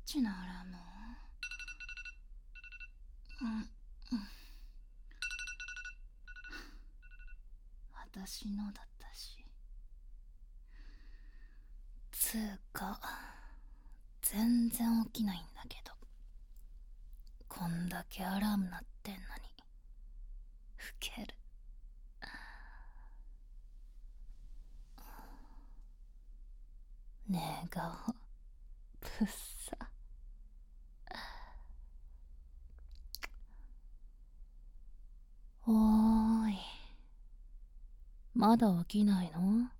ちのアラーム？私のだったし。つうか全然起きないんだけど、こんだけアラーム鳴ってんのに。ウケる。寝顔ぶっさ。おーい、まだ起きないの？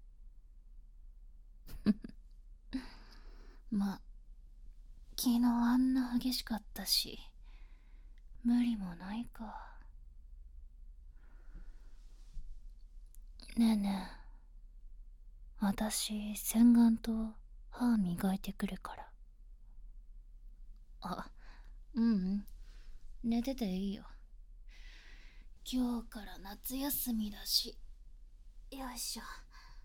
ま、昨日あんな激しかったし無理もないか。ねえねえ、私洗顔と歯磨いてくるから。あ、うん、寝てていいよ。今日から夏休みだし。よいしょ。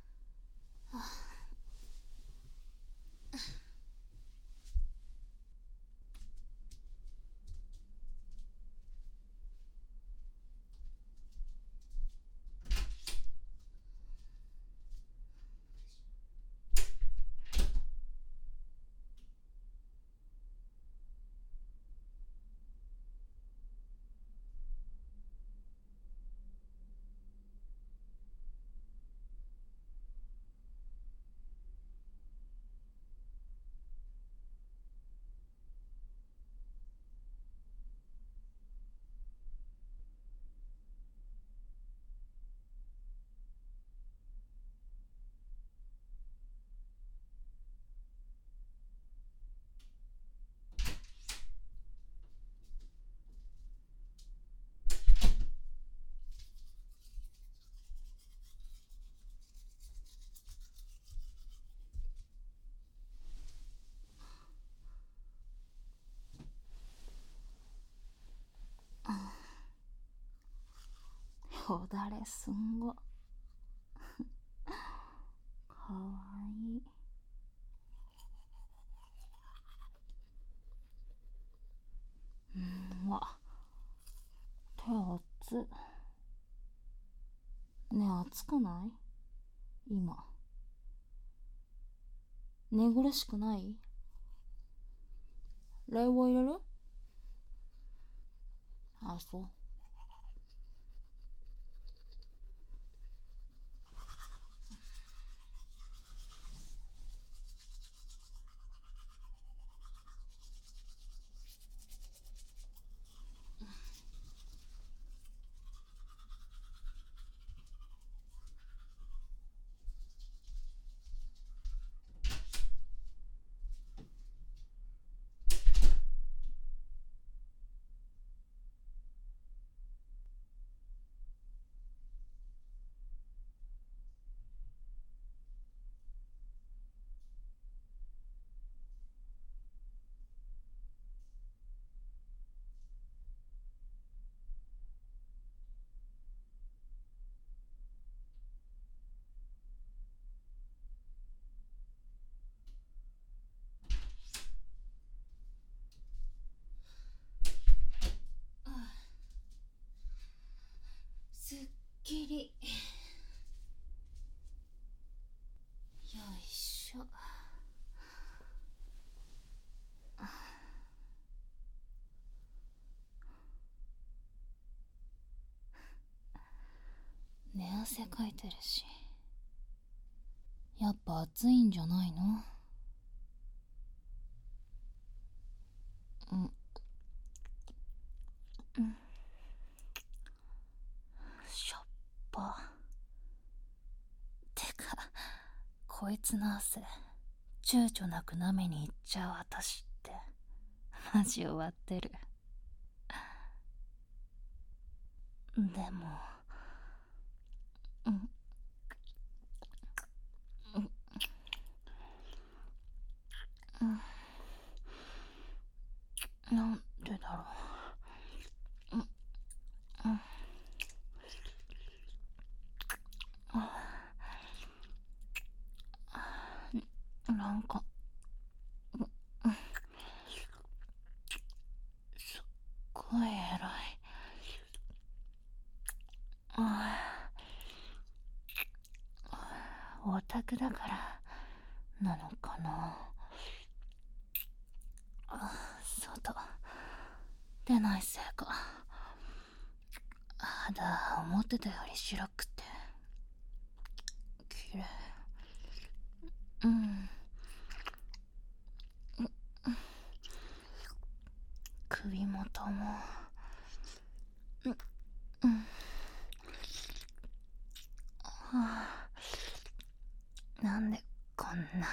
よだれすんご。かわいい。わ、手熱っ。ねえ、熱くない？今寝苦しくない？冷房入れる？あ、そう。すっきり。よいしょ。寝汗かいてるし。やっぱ暑いんじゃないの？しょっぱ。てか、こいつの汗躊躇なく舐めに行っちゃう私ってマジ終わってる。でも、なんでだろう。なんかごい偉い。オタクだからなのかな。外出ないせいか肌思ってたより白くて綺麗。首元もなんでこんな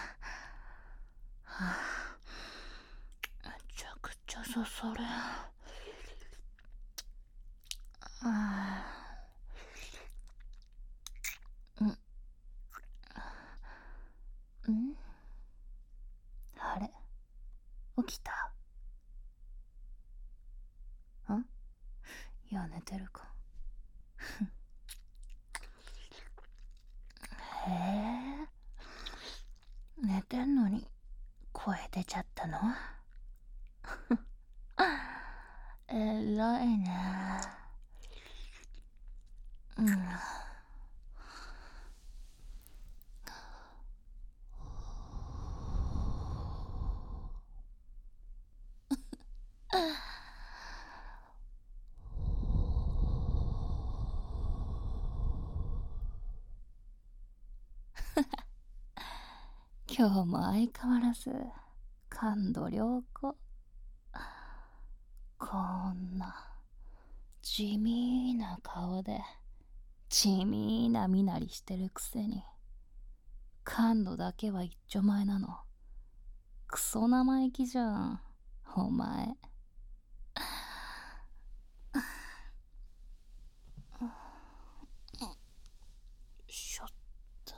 めちゃくちゃそそる。あれ起きた？いや寝てるか。へえ、寝てんのに声出ちゃったの？偉いね。今日も相変わらず感度良好。こんな地味な顔で地味な身なりしてるくせに感度だけは一丁前なの。クソ生意気じゃんお前。しょっと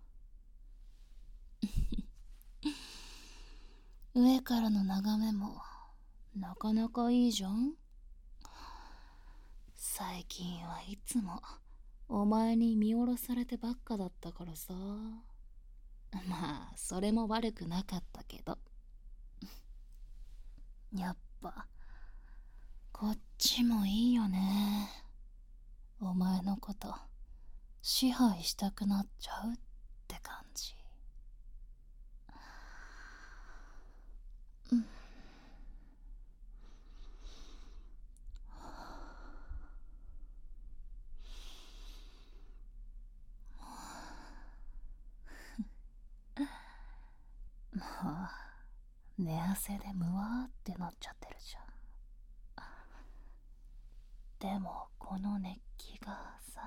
上からの眺めもなかなかいいじゃん。最近はいつもお前に見下ろされてばっかだったからさ。まあそれも悪くなかったけどやっぱこっちもいいよね。お前のこと支配したくなっちゃうって感じ。もう寝汗でムワーってなっちゃってるじゃん。でもこの熱気がさ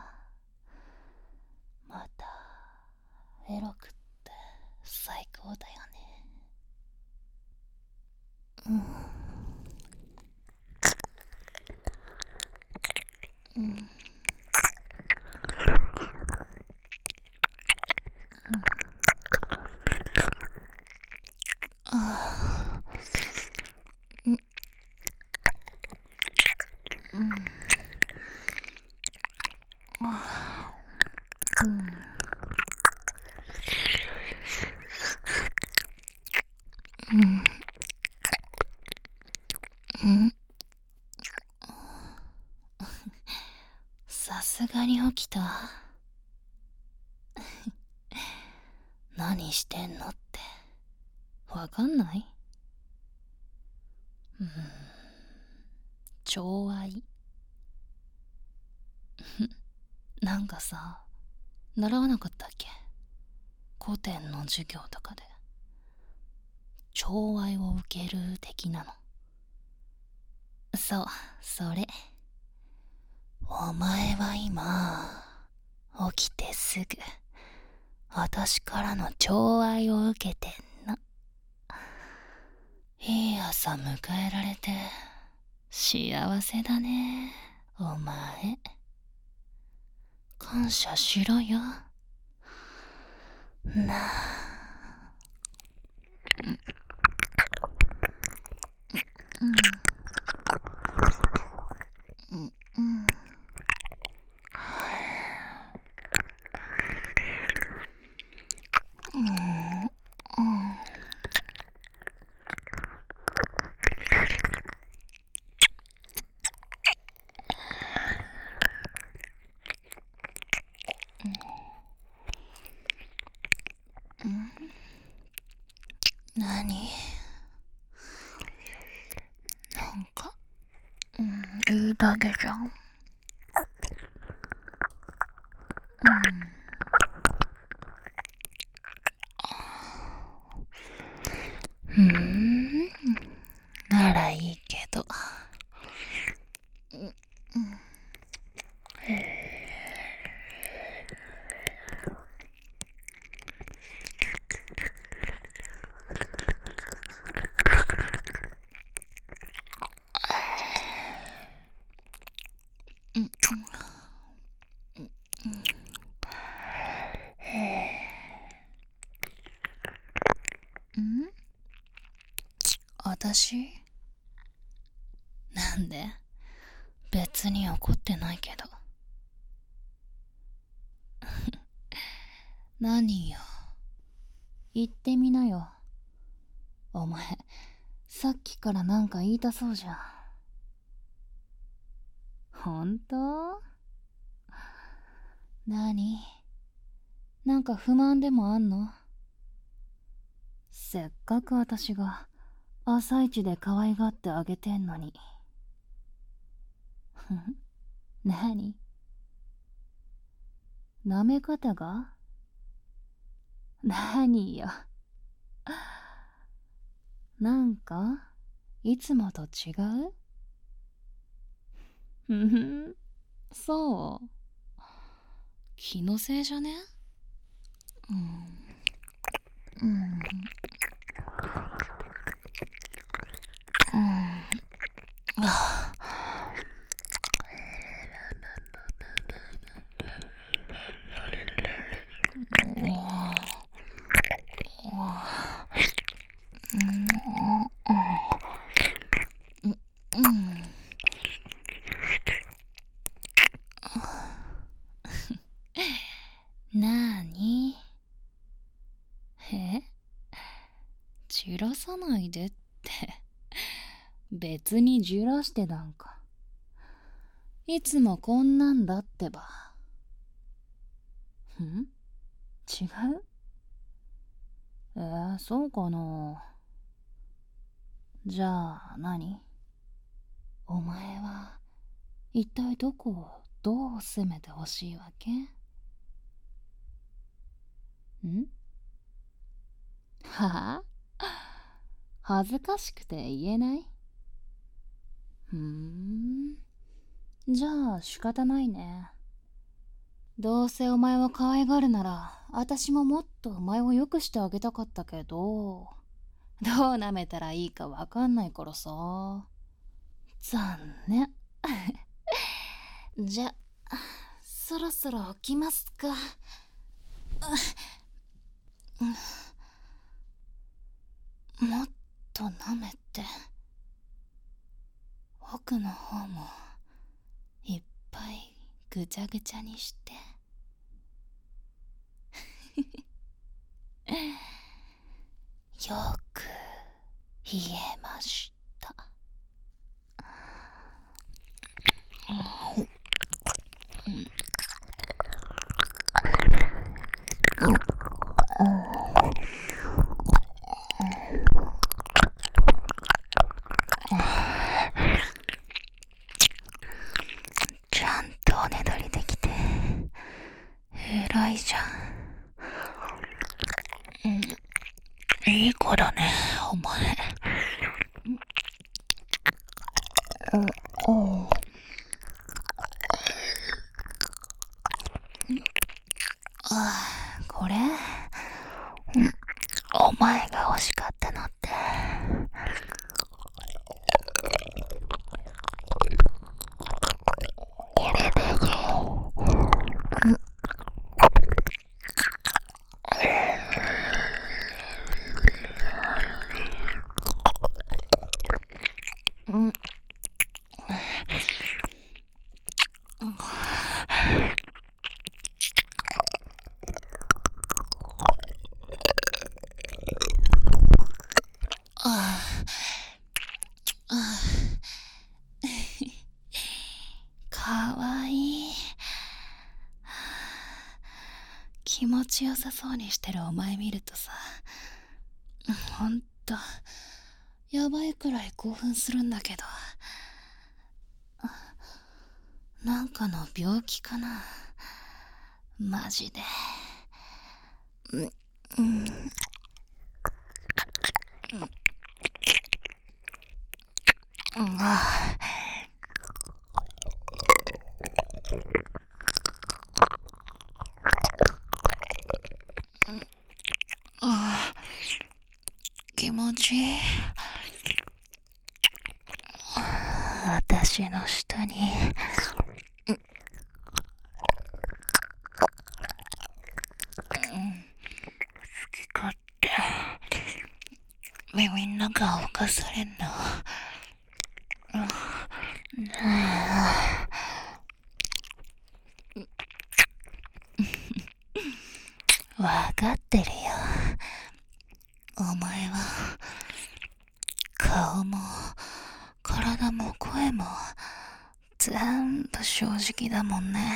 またエロくって最高だよね。さすがに起きた？何してんのってわかんない？寵愛なんかさ習わなかったっけ？古典の授業とかで寵愛を受ける的なの。そう、それ。お前は今起きてすぐ私からの寵愛を受けてんの。いい朝迎えられて幸せだねお前。感謝しろよなあ。 何？なんか、いいだけじゃん。ならいいけど。私？なんで？別に怒ってないけど。何よ。言ってみなよ。お前、さっきからなんか言いたそうじゃん。ほんと？何？なんか不満でもあんの？せっかく私が朝一で可愛がってあげてんのに。何？舐め方が？何よ。なんかいつもと違う？そう。気のせいじゃね？なーに？じらさないでって。別にじらしてなんか。いつもこんなんだってば。違う？そうかな。じゃあ何？お前は一体どこをどう攻めてほしいわけ？はあ？恥ずかしくて言えない？じゃあ仕方ないね。どうせお前を可愛がるなら、私ももっとお前を良くしてあげたかったけど、どう舐めたらいいかわかんないからさ。残念。じゃ、そろそろ起きますか。もっと舐めて。奥の方もいっぱいぐちゃぐちゃにして。よく言えました。ちゃんとおねだりできて偉いじゃん。いい子だね、お前。これ？お前が欲しかったのって。これでいい。かわいい。気持ちよさそうにしてるお前見るとさ、 ほんとやばいくらい興奮するんだけど、なんかの病気かな、マジで。うん、ああ、気持ちいい。私の下に好き勝手耳の中を侵されんの。わかってるよ。お前は顔も体も声も全部正直だもんね。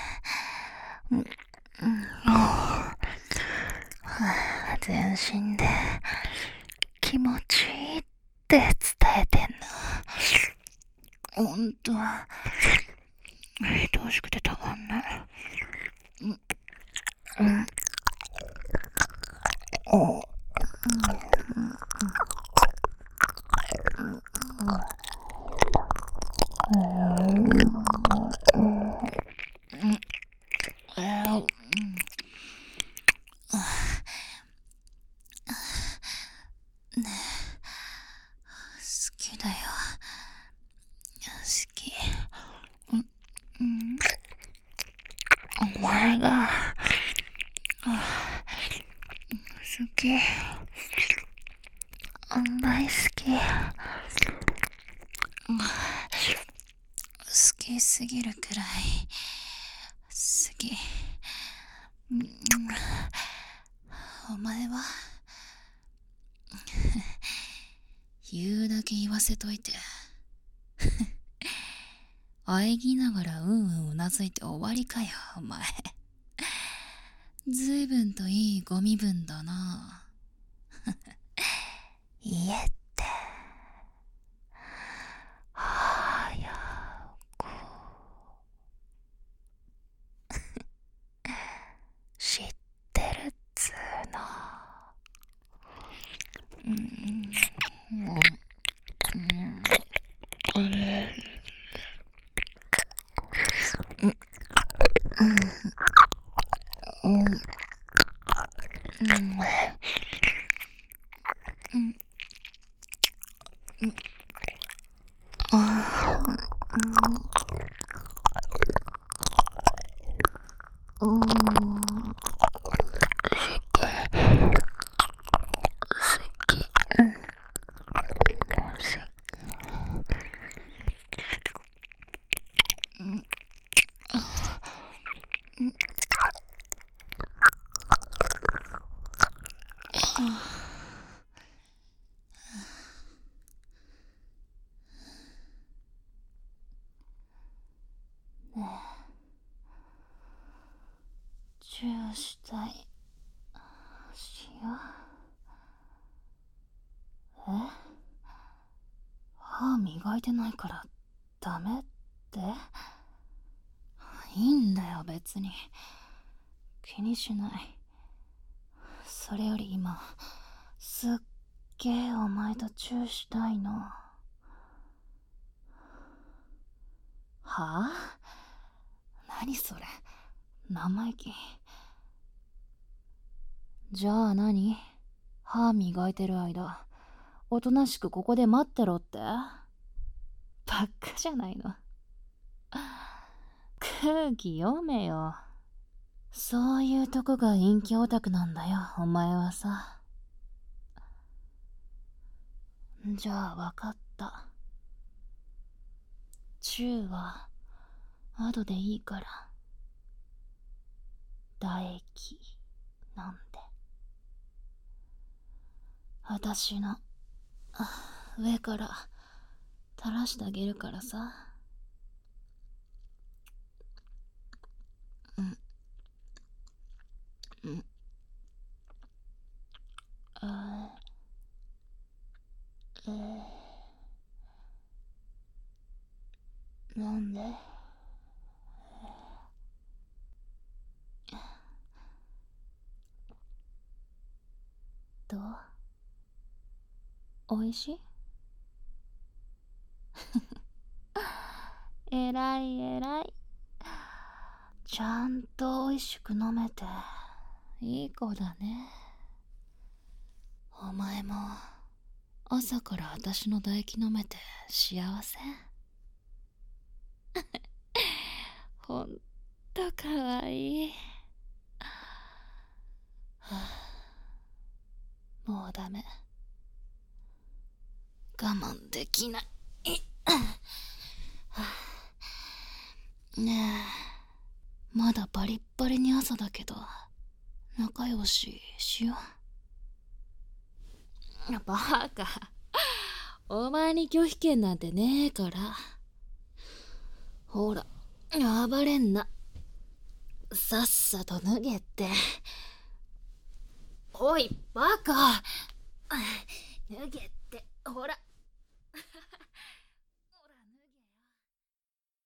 全身で気持ちいいって伝えてんの。ほんと愛おしくてたまんない。好きだよ。好き。お前が好き。大好き。好きすぎるくらい好き。お前は言うだけ言わせといて喘ぎながらうなずいて終わりかよ、お前。ずいぶんといいご身分だな。家って早く知ってるっつーの。チューしたい。しよう。歯磨いてないからダメって？いいんだよ別に。気にしない。それより今すっげえお前とチューしたいの。はあ？何それ、生意気。じゃあ何？歯磨いてる間おとなしくここで待ってろって？ばっかじゃないの。空気読めよ。そういうとこが陰キャオタクなんだよ、お前はさ。じゃあ分かった。チューは後でいいから。唾液なんで。私の上から垂らしてあげるからさ。 なんで？どう？おいしい？えらいえらい。ちゃんとおいしく飲めていい子だね。お前も朝から私の唾液飲めて幸せ？ほんとかわいい。もうダメ。我慢できない。ねえ、まだバリッバリに朝だけど仲良ししよう。バカ、お前に拒否権なんてねえから。ほら、暴れんな。さっさと脱げって。おいバカ、脱げって。ほら